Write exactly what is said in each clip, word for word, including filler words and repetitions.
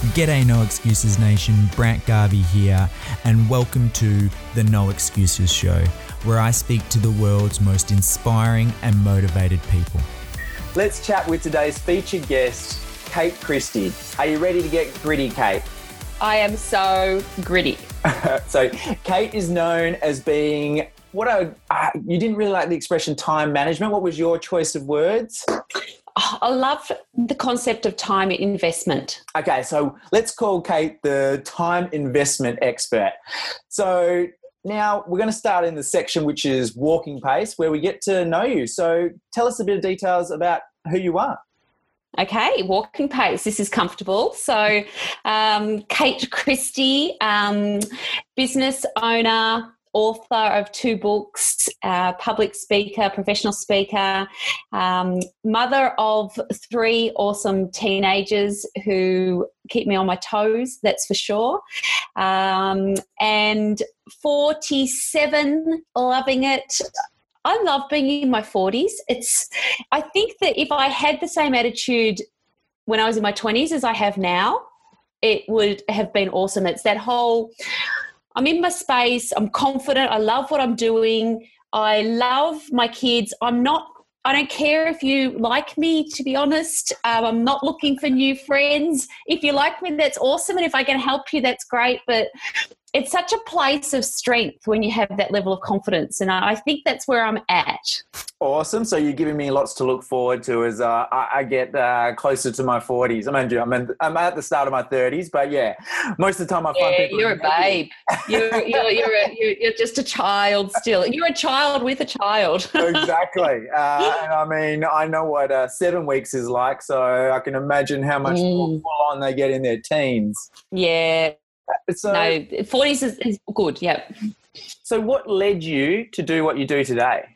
G'day No Excuses Nation, Brant Garvey here, and welcome to the No Excuses Show, where I speak to the world's most inspiring and motivated people. Let's chat with today's featured guest, Kate Christie. Are you ready to get gritty, Kate? I am so gritty. So Kate is known as being, what I, uh, you didn't really like the expression time management. What was your choice of words? I love the concept of time investment. Okay, so let's call Kate the time investment expert. So now we're going to start in the section which is walking pace, where we get to know you. So tell us a bit of details about who you are. Okay, walking pace. This is comfortable. So um, Kate Christie, um, business owner, author of two books, uh, public speaker, professional speaker, um, mother of three awesome teenagers who keep me on my toes, that's for sure, um, and forty-seven, loving it. I love being in my forties. It's, I think that if I had the same attitude when I was in my twenties as I have now, it would have been awesome. It's that whole, I'm in my space, I'm confident, I love what I'm doing, I love my kids. I'm not, I don't care if you like me, to be honest. Um, I'm not looking for new friends. If you like me, that's awesome. And if I can help you, that's great. But it's such a place of strength when you have that level of confidence. And I think that's where I'm at. Awesome. So you're giving me lots to look forward to as uh, I, I get uh, closer to my forties. I mean, I'm, in, I'm at the start of my thirties, but yeah, most of the time I find yeah, people... You're a babe. You're, you're, you're, a, you're, you're just a child still. You're a child with a child. Exactly. Uh, and I mean, I know what uh, seven weeks is like, so I can imagine how much mm. more full on they get in their teens. Yeah. So, no, forties is, is good, yeah. So what led you to do what you do today?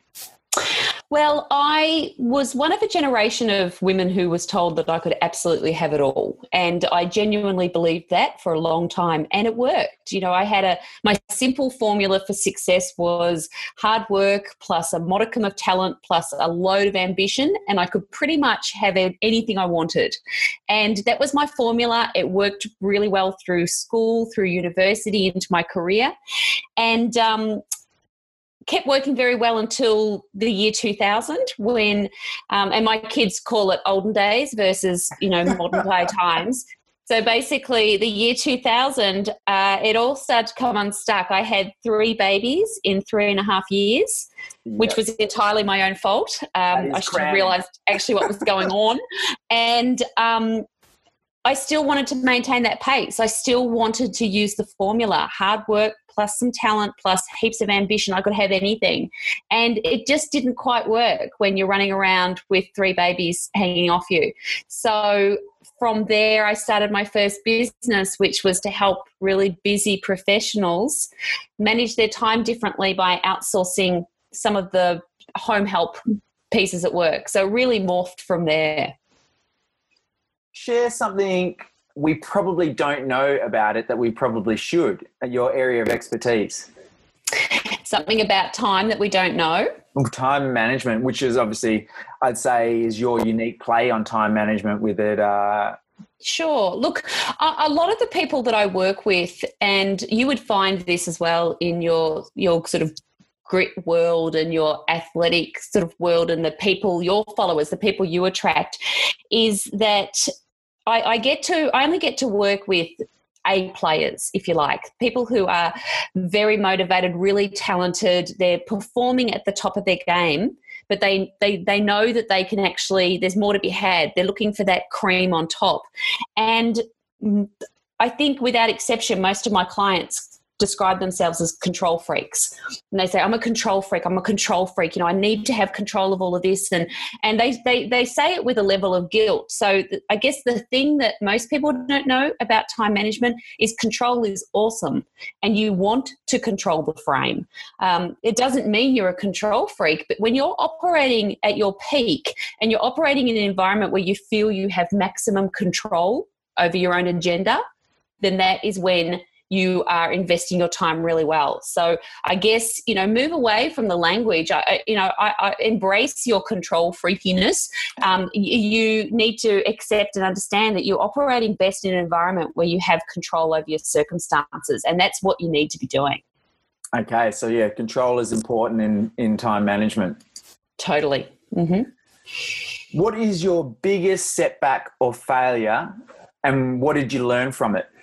Well, I was one of a generation of women who was told that I could absolutely have it all. And I genuinely believed that for a long time, and it worked. You know, I had a, my simple formula for success was hard work plus a modicum of talent plus a load of ambition, and I could pretty much have anything I wanted. And that was my formula. It worked really well through school, through university, into my career. And, um, kept working very well until the year two thousand when, um, and my kids call it olden days versus, you know, modern day times. So basically the year two thousand, uh, it all started to come unstuck. I had three babies in three and a half years, yep. which was entirely my own fault. Um, I should have realised actually what was going on. And um, I still wanted to maintain that pace. I still wanted to use the formula, hard work plus some talent plus heaps of ambition. I could have anything. And it just didn't quite work when you're running around with three babies hanging off you. So from there, I started my first business, which was to help really busy professionals manage their time differently by outsourcing some of the home help pieces at work. So really morphed from there. Share something we probably don't know about it that we probably should, your area of expertise. Something about time that we don't know? Time management, which is obviously, I'd say, is your unique play on time management with it. Uh... Sure. Look, a, a lot of the people that I work with, and you would find this as well in your your sort of grit world and your athletic sort of world and the people, your followers, the people you attract, is that I, I get to, I only get to work with A players, if you like, people who are very motivated, really talented, they're performing at the top of their game, but they, they, they know that they can actually, there's more to be had. They're looking for that cream on top. And I think without exception, most of my clients describe themselves as control freaks. And they say, I'm a control freak, I'm a control freak, you know, I need to have control of all of this. And and they they they say it with a level of guilt. So th- I guess the thing that most people don't know about time management is control is awesome and you want to control the frame. Um, it doesn't mean you're a control freak, but when you're operating at your peak and you're operating in an environment where you feel you have maximum control over your own agenda, then that is when you are investing your time really well. So I guess, you know, move away from the language. I, you know, I, I embrace your control freakiness. Um, you need to accept and understand that you're operating best in an environment where you have control over your circumstances, and that's what you need to be doing. Okay, so yeah, control is important in, in time management. Totally. Mm-hmm. What is your biggest setback or failure, and what did you learn from it?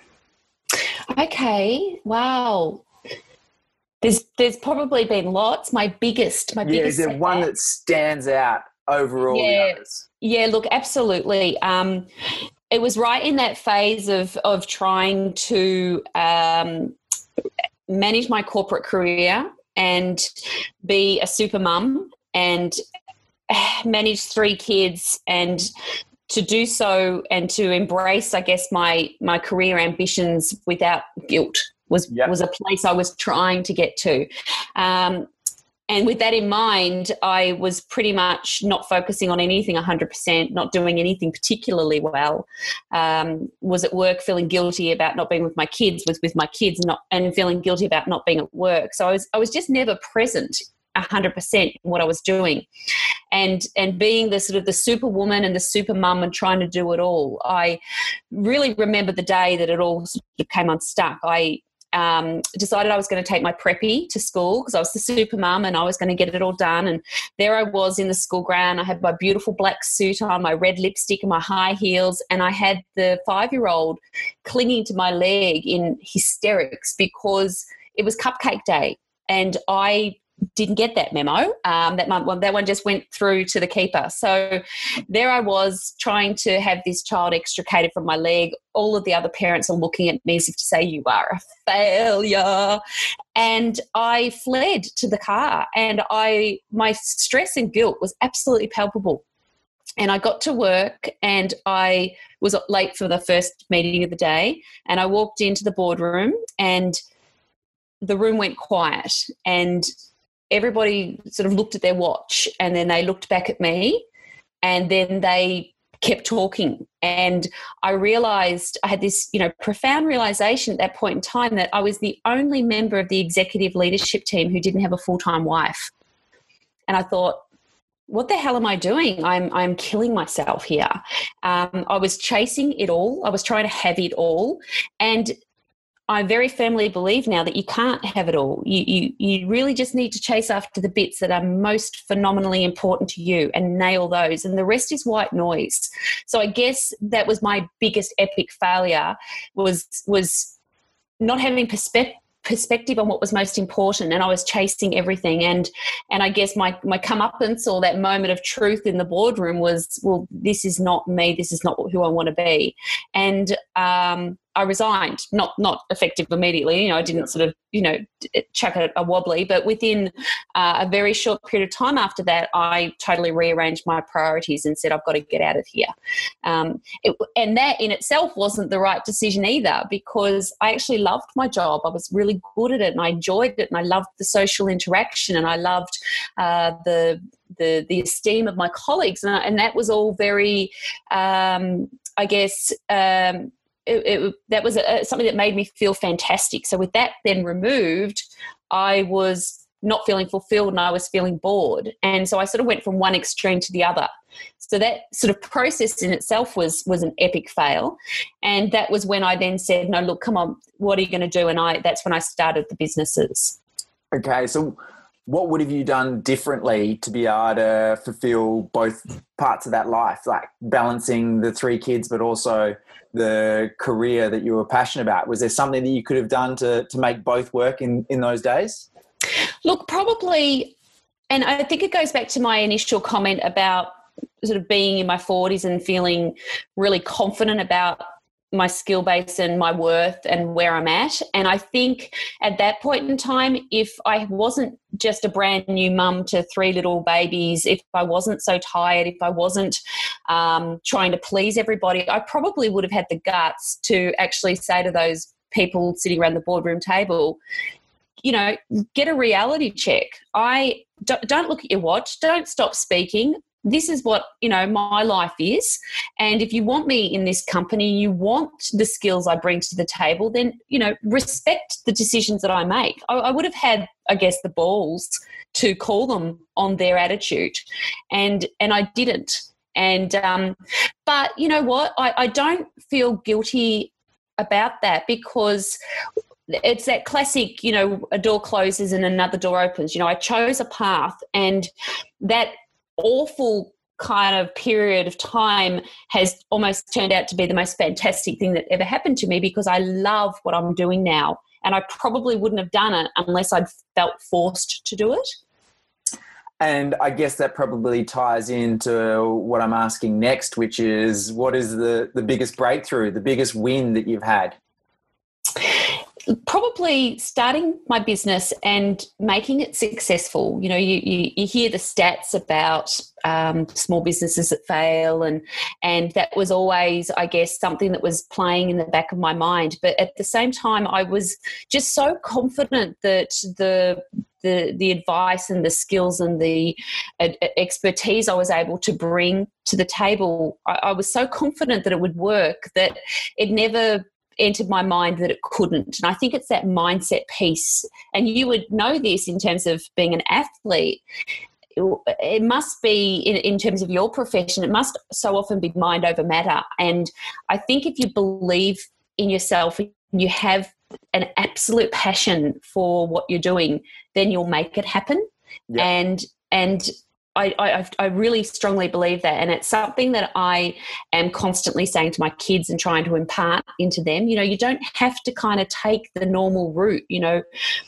Okay, wow. There's there's probably been lots. My biggest, my yeah, biggest. Is there setback, one that stands out over all yeah, the others? Yeah, look, absolutely. Um, it was right in that phase of of trying to um, manage my corporate career and be a super mum and manage three kids, and to do so and to embrace, I guess, my my career ambitions without guilt was yep. was a place I was trying to get to. Um, and with that in mind, I was pretty much not focusing on anything one hundred percent, not doing anything particularly well. Um, was at work feeling guilty about not being with my kids, was with my kids not, and feeling guilty about not being at work. So I was I was just never present one hundred percent in what I was doing. And and being the sort of the superwoman and the super mum and trying to do it all, I really remember the day that it all sort of came unstuck. I um, decided I was going to take my preppy to school because I was the super mum and I was going to get it all done. And there I was in the school ground. I had my beautiful black suit on, my red lipstick and my high heels, and I had the five-year-old clinging to my leg in hysterics because it was cupcake day and I didn't get that memo. Um, that one, that one just went through to the keeper. So there I was trying to have this child extricated from my leg. All of the other parents are looking at me as if to say, you are a failure. And I fled to the car, and I my stress and guilt was absolutely palpable. And I got to work and I was late for the first meeting of the day, and I walked into the boardroom and the room went quiet, and everybody sort of looked at their watch, and then they looked back at me, and then they kept talking. And I realised, I had this, you know, profound realisation at that point in time that I was the only member of the executive leadership team who didn't have a full-time wife. And I thought, what the hell am I doing? I'm I'm killing myself here. Um, I was chasing it all. I was trying to have it all. And I very firmly believe now that you can't have it all. You, you you really just need to chase after the bits that are most phenomenally important to you and nail those, and the rest is white noise. So I guess that was my biggest epic failure, was was not having perspective perspective on what was most important, and I was chasing everything. And and I guess my my comeuppance, or that moment of truth in the boardroom, was, well, this is not me, this is not who I want to be. And um I resigned, not not effective immediately. You know, I didn't sort of, you know, chuck a, a wobbly, but within uh, a very short period of time after that, I totally rearranged my priorities and said, I've got to get out of here. Um, it, and that in itself wasn't the right decision either, because I actually loved my job. I was really good at it and I enjoyed it, and I loved the social interaction, and I loved uh, the the the esteem of my colleagues, and, I, and that was all very, um, I guess, um, It, it, that was a, something that made me feel fantastic. So with that then removed, I was not feeling fulfilled and I was feeling bored. And so I sort of went from one extreme to the other. So that sort of process in itself was was an epic fail. And that was when I then said, no, look, come on, what are you going to do? And I that's when I started the businesses. Okay, so what would have you done differently to be able to fulfill both parts of that life, like balancing the three kids but also the career that you were passionate about? Was there something that you could have done to to make both work in, in those days? Look, probably, and I think it goes back to my initial comment about sort of being in my forties and feeling really confident about my skill base and my worth and where I'm at. And I think at that point in time, if I wasn't just a brand new mum to three little babies, if I wasn't so tired, if I wasn't um, trying to please everybody, I probably would have had the guts to actually say to those people sitting around the boardroom table, you know, get a reality check. I don't, don't look at your watch. Don't stop speaking. this is what, you know, my life is. And if you want me in this company, you want the skills I bring to the table, then, you know, respect the decisions that I make. I, I would have had, I guess, the balls to call them on their attitude, and and I didn't. And um, but you know what? I, I don't feel guilty about that, because it's that classic, you know, a door closes and another door opens. You know, I chose a path, and that awful kind of period of time has almost turned out to be the most fantastic thing that ever happened to me, because I love what I'm doing now, and I probably wouldn't have done it unless I'd felt forced to do it. And I guess that probably ties into what I'm asking next, which is, what is the, the biggest breakthrough, the biggest win that you've had? Probably starting my business and making it successful. You know, you, you, you hear the stats about um, small businesses that fail, and and that was always, I guess, something that was playing in the back of my mind. But at the same time, I was just so confident that the the the advice and the skills and the uh, expertise I was able to bring to the table, I, I was so confident that it would work that it never entered my mind that it couldn't. And I think it's that mindset piece. And you would know this in terms of being an athlete. It must be, in, in terms of your profession, it must so often be mind over matter. And I think if you believe in yourself, you have an absolute passion for what you're doing, then you'll make it happen. Yeah. And and I, I I really strongly believe that, and it's something that I am constantly saying to my kids and trying to impart into them. You know, you don't have to kind of take the normal route. You know,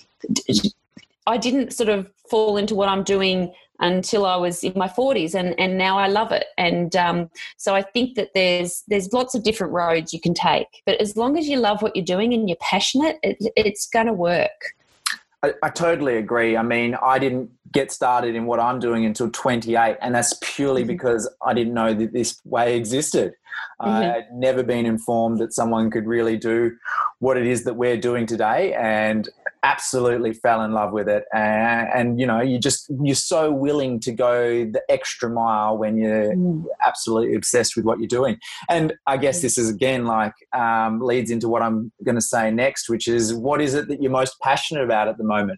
I didn't sort of fall into what I'm doing until I was in my forties, and, and now I love it. And um, so I think that there's there's lots of different roads you can take, but as long as you love what you're doing and you're passionate, it, it's going to work. I, I totally agree. I mean, I didn't get started in what I'm doing until twenty-eight, and that's purely mm-hmm. because I didn't know that this way existed. Mm-hmm. I had never been informed that someone could really do what it is that we're doing today, and absolutely fell in love with it. And, and you know, you just, you're so willing to go the extra mile when you're mm. absolutely obsessed with what you're doing. And I guess this is, again, like um, leads into what I'm going to say next, which is, what is it that you're most passionate about at the moment?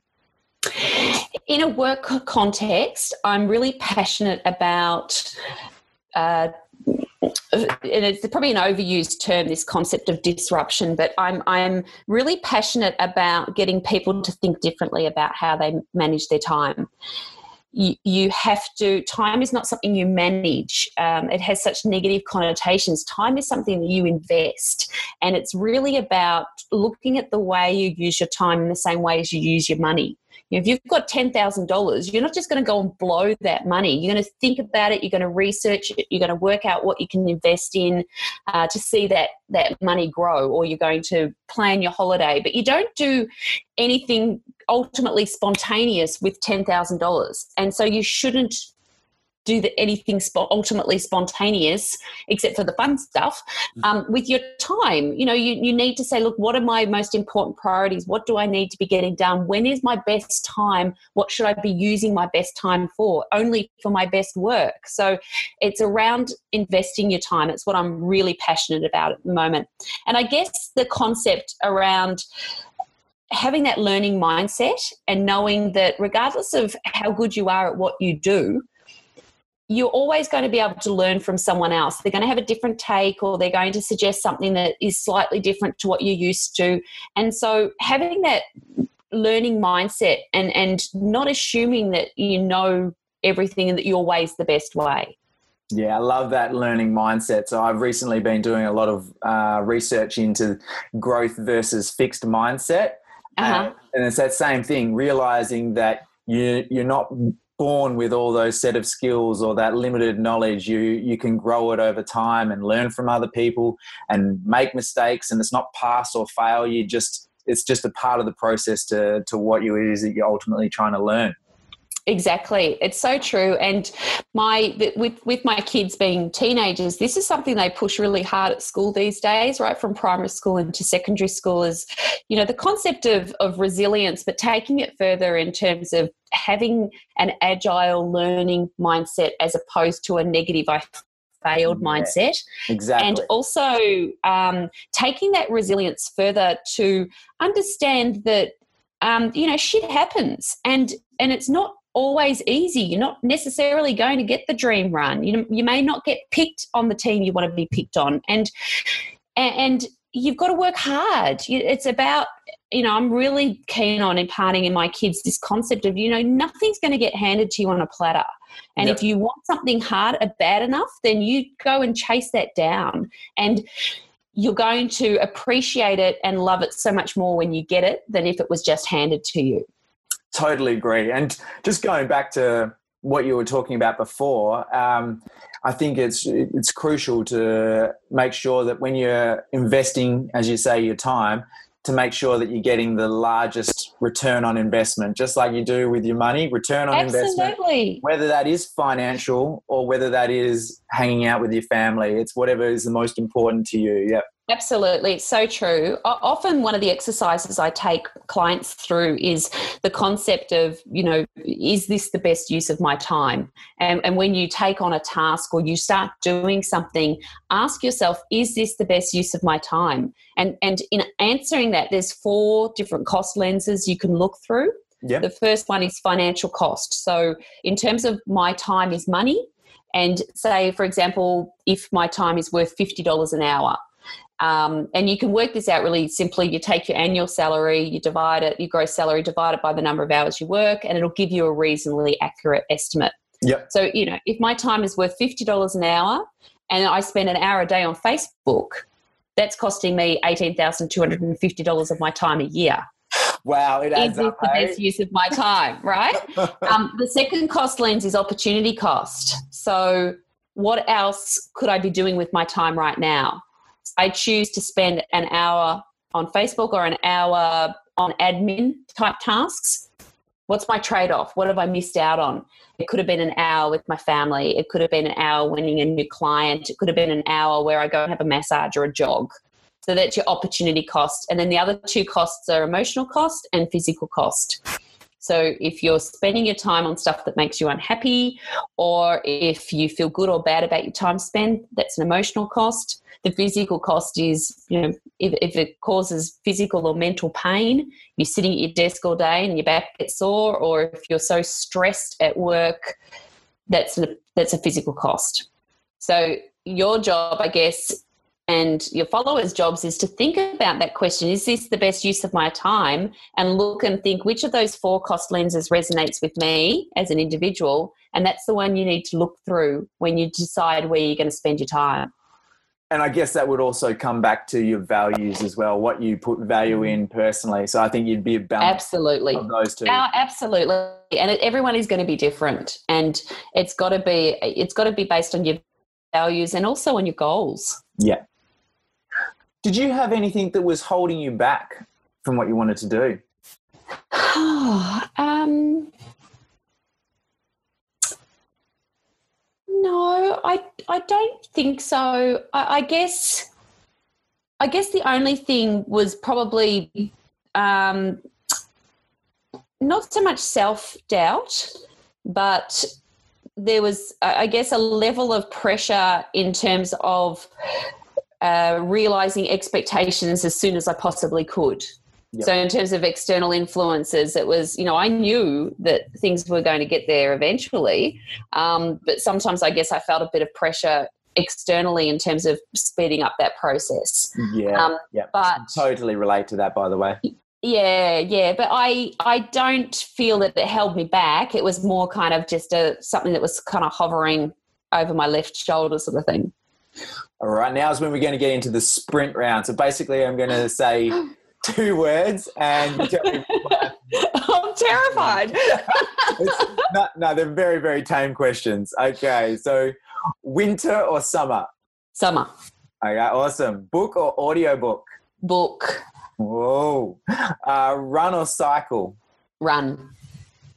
In a work context, I'm really passionate about uh, and it's probably an overused term, this concept of disruption, but I'm I'm really passionate about getting people to think differently about how they manage their time. You, you have to, time is not something you manage. Um, it has such negative connotations. Time is something that you invest, and it's really about looking at the way you use your time in the same way as you use your money. You know, if you've got ten thousand dollars, you're not just going to go and blow that money. You're going to think about it. You're going to research it. You're going to work out what you can invest in uh, to see that that money grow, or you're going to plan your holiday. But you don't do anything ultimately spontaneous with ten thousand dollars. And so you shouldn't do the, anything sp- ultimately spontaneous, except for the fun stuff, um, with your time. You know, you, you need to say, look, what are my most important priorities? What do I need to be getting done? When is my best time? What should I be using my best time for? Only for my best work. So it's around investing your time. It's what I'm really passionate about at the moment. And I guess the concept around having that learning mindset and knowing that regardless of how good you are at what you do, you're always going to be able to learn from someone else. They're going to have a different take, or they're going to suggest something that is slightly different to what you're used to. And so having that learning mindset and, and not assuming that you know everything and that your way's the best way. Yeah, I love that learning mindset. So I've recently been doing a lot of uh, research into growth versus fixed mindset. Uh-huh. And, and it's that same thing, realizing that you, you're not born with all those set of skills or that limited knowledge. You you can grow it over time and learn from other people and make mistakes, and it's not pass or fail. You just it's just a part of the process to to what you it is that you're ultimately trying to learn. Exactly. It's so true. And my with with my kids being teenagers, this is something they push really hard at school these days, right from primary school into secondary school, is, you know, the concept of, of resilience, but taking it further in terms of having an agile learning mindset as opposed to a negative I failed yeah, mindset. Exactly. And also um, taking that resilience further to understand that, um, you know, shit happens and and it's not always easy. You're not necessarily going to get the dream run. You you may not get picked on the team you want to be picked on, and and you've got to work hard. It's about, you know, I'm really keen on imparting in my kids this concept of, you know, nothing's going to get handed to you on a platter. And yep. if you want something hard or bad enough, then you go and chase that down, and you're going to appreciate it and love it so much more when you get it than if it was just handed to you. Totally agree. And just going back to what you were talking about before, um, I think it's it's crucial to make sure that when you're investing, as you say, your time, to make sure that you're getting the largest return on investment, just like you do with your money, return on Absolutely. investment, whether that is financial or whether that is hanging out with your family. It's whatever is the most important to you. Yep. Absolutely. It's so true. Often one of the exercises I take clients through is the concept of, you know, is this the best use of my time? And, and when you take on a task or you start doing something, ask yourself, is this the best use of my time? And, and in answering that, there's four different cost lenses you can look through. Yep. The first one is financial cost. So in terms of my time is money, and say, for example, if my time is worth fifty dollars an hour, Um, and you can work this out really simply. You take your annual salary, you divide it, your gross salary, divide it by the number of hours you work, and it'll give you a reasonably accurate estimate. Yep. So, you know, if my time is worth fifty dollars an hour and I spend an hour a day on Facebook, that's costing me eighteen thousand two hundred fifty dollars of my time a year. Wow, it adds is this up, the hey? best use of my time, right? um, the second cost lens is opportunity cost. So what else could I be doing with my time right now? I choose to spend an hour on Facebook or an hour on admin type tasks. What's my trade-off? What have I missed out on? It could have been an hour with my family. It could have been an hour winning a new client. It could have been an hour where I go and have a massage or a jog. So that's your opportunity cost. And then the other two costs are emotional cost and physical cost. So if you're spending your time on stuff that makes you unhappy, or if you feel good or bad about your time spent, that's an emotional cost. The physical cost is, you know, if, if it causes physical or mental pain, you're sitting at your desk all day and your back gets sore, or if you're so stressed at work, that's a, that's a physical cost. So your job, I guess, and your followers' jobs is to think about that question, is this the best use of my time? And look and think which of those four cost lenses resonates with me as an individual, and that's the one you need to look through when you decide where you're going to spend your time. And I guess that would also come back to your values as well, what you put value in personally. So I think you'd be a balance absolutely. of those two. Uh, absolutely. And it, everyone is going to be different, and it's got to be it's got to be based on your values and also on your goals. Yeah. Did you have anything that was holding you back from what you wanted to do? um, no, I I don't think so. I, I guess I guess the only thing was probably um, not so much self-doubt, but there was, I guess, a level of pressure in terms of Uh, realising expectations as soon as I possibly could. Yep. So in terms of external influences, it was, you know, I knew that things were going to get there eventually, um, but sometimes I guess I felt a bit of pressure externally in terms of speeding up that process. Yeah, um, yeah. But totally relate to that, by the way. Yeah, yeah, but I I don't feel that it held me back. It was more kind of just a something that was kind of hovering over my left shoulder sort of thing. All right, now is when we're going to get into the sprint round. So basically I'm going to say two words and you tell me what. I'm terrified. no, no, they're very, very tame questions. Okay, so winter or summer? Summer. Okay, awesome. Book or audiobook? Book. Whoa. Uh, run or cycle? Run.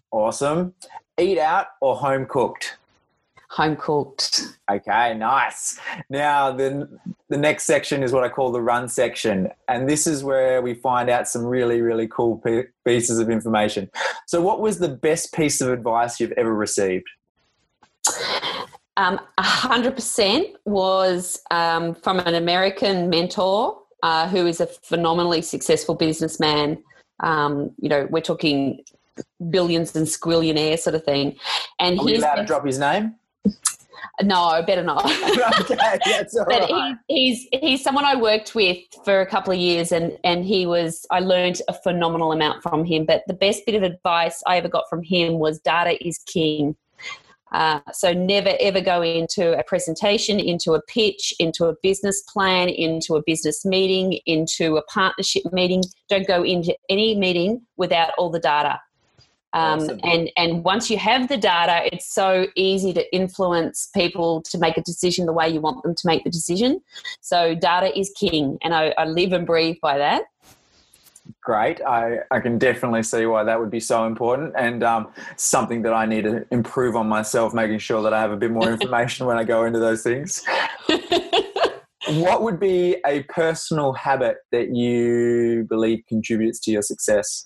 Awesome. Eat out or home cooked? Home cooked. Okay, nice. Now, the, the next section is what I call the run section. And this is where we find out some really, really cool p- pieces of information. So what was the best piece of advice you've ever received? Um, one hundred percent was um, from an American mentor uh, who is a phenomenally successful businessman. Um, you know, we're talking billions and squillionaire sort of thing. And Are we he's allowed to drop his name? No, better not. Okay, that's all but right. he, he's he's someone I worked with for a couple of years, and and he was I learned a phenomenal amount from him. But the best bit of advice I ever got from him was data is king. Uh, so never ever go into a presentation, into a pitch, into a business plan, into a business meeting, into a partnership meeting. Don't go into any meeting without all the data. Um, Awesome. and, and once you have the data, it's so easy to influence people to make a decision the way you want them to make the decision. So data is king, and I, I live and breathe by that. Great. I, I can definitely see why that would be so important, and um, something that I need to improve on myself, making sure that I have a bit more information when I go into those things. What would be a personal habit that you believe contributes to your success?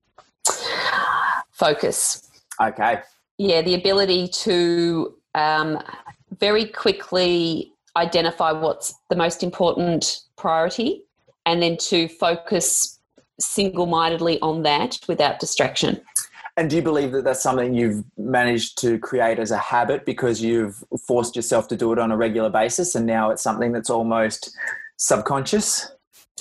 Focus. Okay. Yeah, the ability to um, very quickly identify what's the most important priority, and then to focus single-mindedly on that without distraction. And do you believe that that's something you've managed to create as a habit because you've forced yourself to do it on a regular basis, and now it's something that's almost subconscious?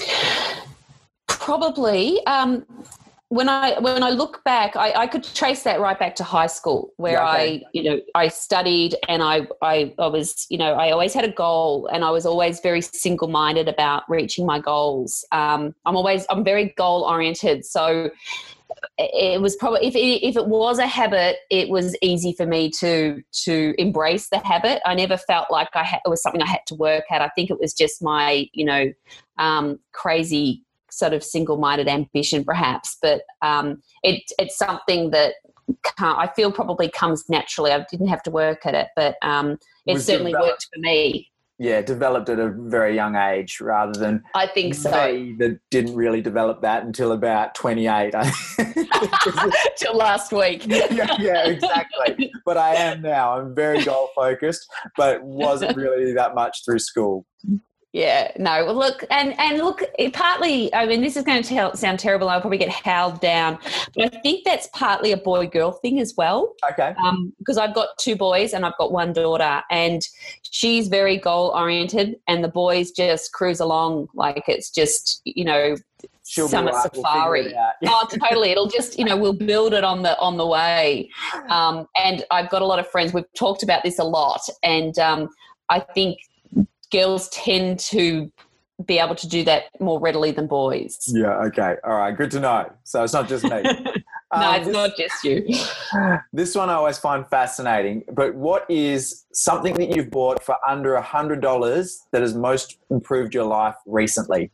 Probably. Um, when I when I look back, I, I could trace that right back to high school, where Yeah, okay. I, you know, I studied, and I, I I was, you know, I always had a goal, and I was always very single-minded about reaching my goals. Um, I'm always I'm very goal-oriented, so it was probably if it, if it was a habit, it was easy for me to to embrace the habit. I never felt like I had, it was something I had to work at. I think it was just my, you know, um, crazy sort of single-minded ambition, perhaps. But um, it it's something that can't, I feel probably comes naturally. I didn't have to work at it, but um, it Was certainly developed- worked for me. Yeah, developed at a very young age rather than I think so. me that didn't really develop that until about twenty-eight. Till last week. yeah, yeah, exactly. But I am now. I'm very goal focused, but wasn't really that much through school. Yeah, no. Well, look, and and look, it partly, I mean, this is going to tell, sound terrible. I'll probably get howled down, but I think that's partly a boy-girl thing as well. Okay. Um, because I've got two boys and I've got one daughter, and she's very goal-oriented, and the boys just cruise along like it's just, you know, She'll be summer right, we'll safari. figure it out. Oh, totally. It'll just, you know, we'll build it on the on the way. Um, and I've got a lot of friends. We've talked about this a lot, and um, I think girls tend to be able to do that more readily than boys. Yeah, okay. All right, good to know. So it's not just me. no, Um, it's this, not just you. This one I always find fascinating, but what is something that you've bought for under one hundred dollars that has most improved your life recently?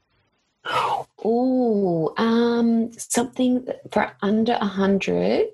Ooh, um, something for under a hundred.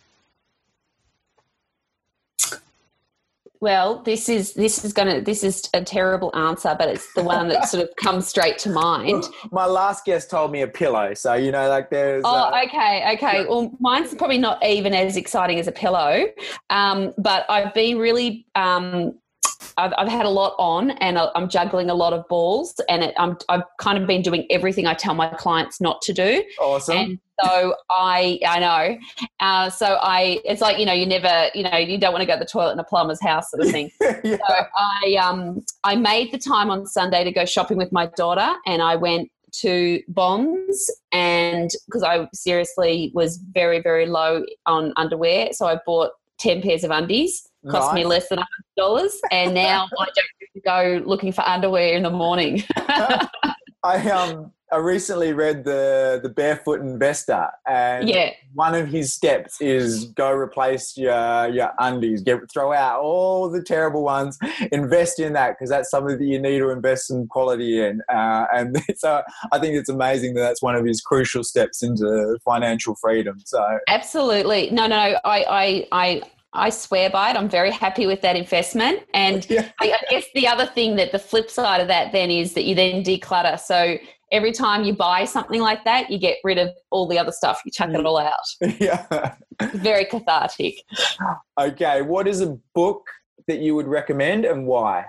Well, this is this is gonna this is a terrible answer, but it's the one that sort of comes straight to mind. My last guest told me a pillow, so you know, like there's. Oh, uh, okay, okay. Well, mine's probably not even as exciting as a pillow, um, but I've been really. Um, I've, I've had a lot on, and I'm juggling a lot of balls, and it, I'm, I've kind of been doing everything I tell my clients not to do. Awesome. And so I, I know. Uh, so I, it's like, you know, you never, you know, you don't want to go to the toilet in a plumber's house sort of thing. Yeah. So I, um, I made the time on Sunday to go shopping with my daughter, and I went to Bonds, and because I seriously was very, very low on underwear. So I bought ten pairs of undies. Cost Nice. me less than one hundred dollars, and now I don't have to go looking for underwear in the morning. I um I recently read the the Barefoot Investor, and Yeah. one of his steps is go replace your your undies, get throw out all the terrible ones, invest in that because that's something that you need to invest some quality in. Uh, and so I think it's amazing that that's one of his crucial steps into financial freedom. So absolutely, no, no, no. I, I, I. I swear by it. I'm very happy with that investment. And Yeah. I, I guess the other thing that the flip side of that then is that you then declutter. So every time you buy something like that, you get rid of all the other stuff. You chuck it all out. Yeah. Very cathartic. Okay. What is a book that you would recommend and why?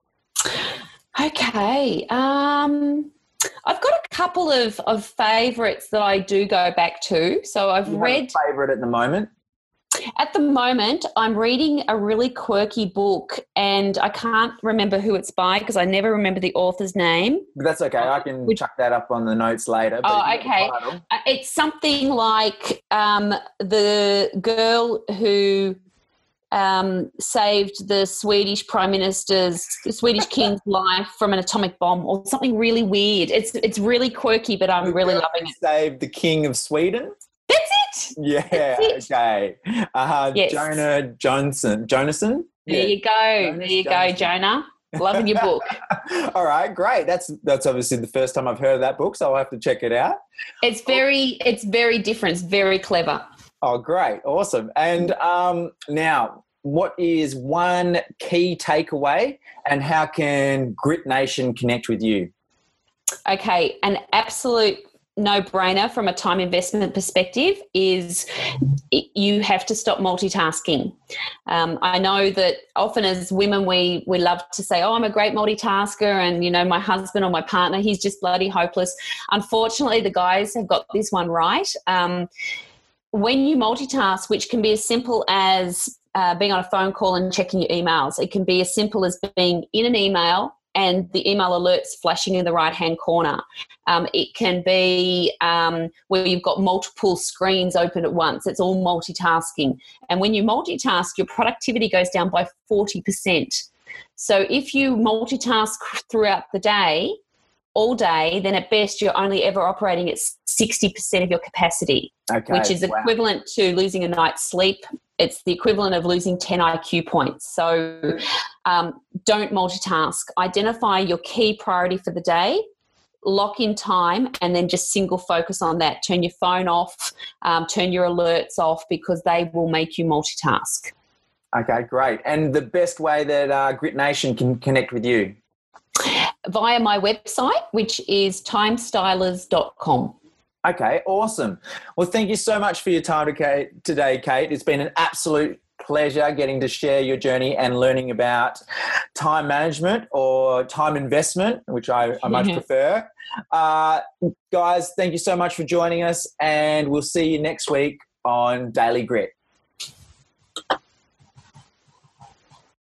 Okay. Um, I've got a couple of, of favourites that I do go back to. So I've You read... have a favourite at the moment? At the moment, I'm reading a really quirky book, and I can't remember who it's by because I never remember the author's name. But that's okay. I can Which, chuck that up on the notes later. But oh, okay. It's something like um, the girl who um, saved the Swedish Prime Minister's, Swedish King's life from an atomic bomb, or something really weird. It's it's really quirky, but I'm The really girl loving who it. Saved the King of Sweden. That's it. Yeah. That's it. Okay. Uh, Yes. Jonah Johnson. Jonason. There Yeah. you go. Jonas there you Jonasson. go, Jonah. Loving your book. All right, great. That's that's obviously the first time I've heard of that book, so I'll have to check it out. It's very, it's very different. It's very clever. Oh, great. Awesome. And um, now, what is one key takeaway and how can Grit Nation connect with you? Okay, an absolute no-brainer from a time investment perspective is you have to stop multitasking. Um, I know that often as women we we love to say, oh, I'm a great multitasker, and, you know, my husband or my partner, he's just bloody hopeless. Unfortunately, the guys have got this one right. Um, when you multitask, which can be as simple as uh, being on a phone call and checking your emails, it can be as simple as being in an email and the email alerts flashing in the right-hand corner. Um, it can be um, where you've got multiple screens open at once. It's all multitasking. And when you multitask, your productivity goes down by forty percent. So if you multitask throughout the day, all day, then at best you're only ever operating at sixty percent of your capacity, Okay. which is Wow. equivalent to losing a night's sleep. It's the equivalent of losing ten I Q points. So um, don't multitask. Identify your key priority for the day, lock in time, and then just single focus on that. Turn your phone off, um, turn your alerts off, because they will make you multitask. Okay, great. And the best way that uh, Grit Nation can connect with you? Via my website, which is timestylers dot com. Okay, awesome. Well, thank you so much for your time today, Kate. It's been an absolute pleasure getting to share your journey and learning about time management or time investment, which I, I much prefer. Uh, guys, thank you so much for joining us, and we'll see you next week on Daily Grit.